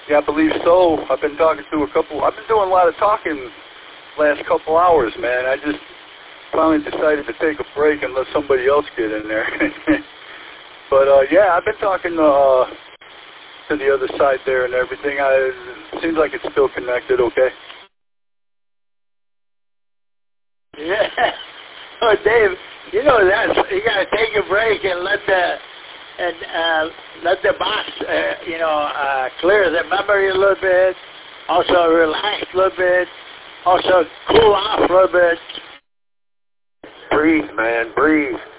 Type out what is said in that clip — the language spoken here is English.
Yeah, I believe so. I've been talking to I've been doing a lot of talking last couple hours, man. I just finally decided to take a break and let somebody else get in there. But, yeah, I've been talking to the other side there and everything. It seems like it's still connected, okay? Yeah. Oh, Dave, you gotta take a break and let the box, clear the memory a little bit. Also relax a little bit. Also cool off a little bit. Breathe, man, breathe.